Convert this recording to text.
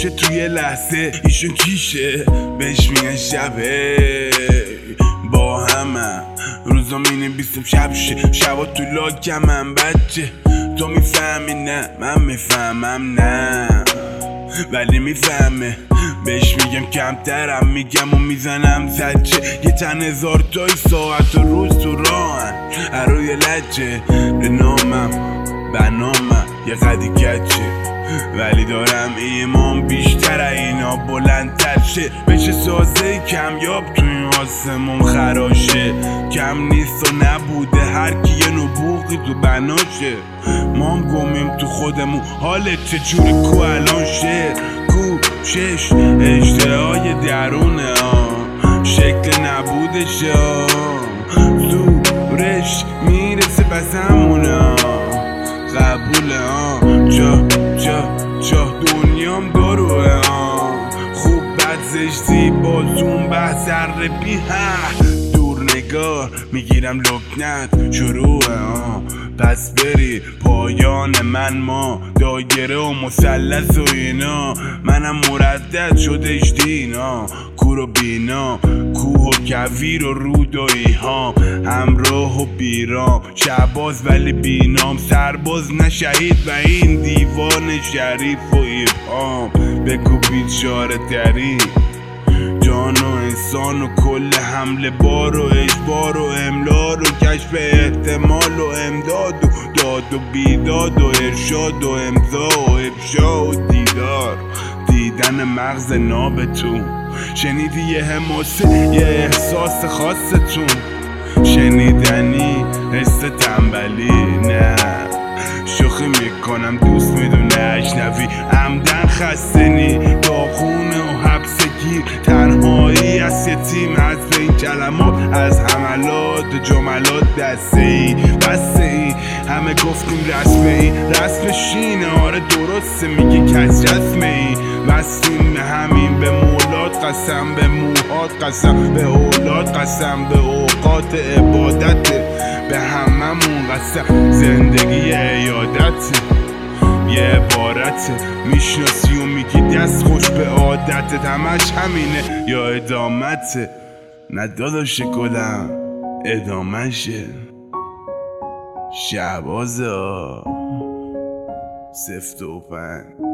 میشه توی لحظه. ایشون کیشه بهش میگن شبه، با همه روزا مینویسیم شب شه، شبا تو لاکمم بچه. تو میفهمی نه من میفهمم نه، ولی میفهمه. بهش میگم کمترم میگم و میزنم زجه. یه چند هزار تای ساعت و روز تو راهن روی لجه. به نامم بنامم یه قدی کچه، ولی دارم ایمان بیشتر اینا بلندتر شه. بشه سازه کمیاب تو این آسمون خراشه. کم نیست و نبوده هر کی یه نبوغی تو بناشه. ما هم گمیم تو خودمون حالت چجوری کو الان شعر کوشش اجتهای درونه شکل نبودش زورش میرسه بس همونه قبوله جا دنیام داروه خوب بد زشتی بازون بحث عربی دور نگار میگیرم لکنت شروعه پس بری پایان من ما دایره و مثلث و اینا. منم مردد شدش دینا کور و بینا کوه و کویر و رودایی ها همراه و بیرام شعباز ولی بینام سرباز نه شهید و این دیوان شریف و ایبهام. بگو بیچاره ترین جان و انسان و کل حمله بار و اجبار و املار و کشف احتمال و امداد و داد و بیداد و ارشاد و امضا و افشا و دیدار دیدن مغز نابتون. شنیدی یه حماسه یه احساس خاصتون شنیدنی حس تنبلی نه شوخی میکنم دوست میدونه اجنبی عمدن خستنی داغونه و حبس گیر تنهایی از یتیم از این کلمات از حملات جملات دسته ای بسته ای همه گفتیم رسمه ای رسمشینه آره درسته میگه کس رسمه ای بستیم به همین به مولاد قسم به موهات قسم به اولاد قسم به اوقات عبادت به هممون قسم زندگی عیادت یه عبارت میشناسی و میگی دست خوش به عادتت همش همینه یا ادامته نه داداش گلم ادامشه شعبازه سفت و پن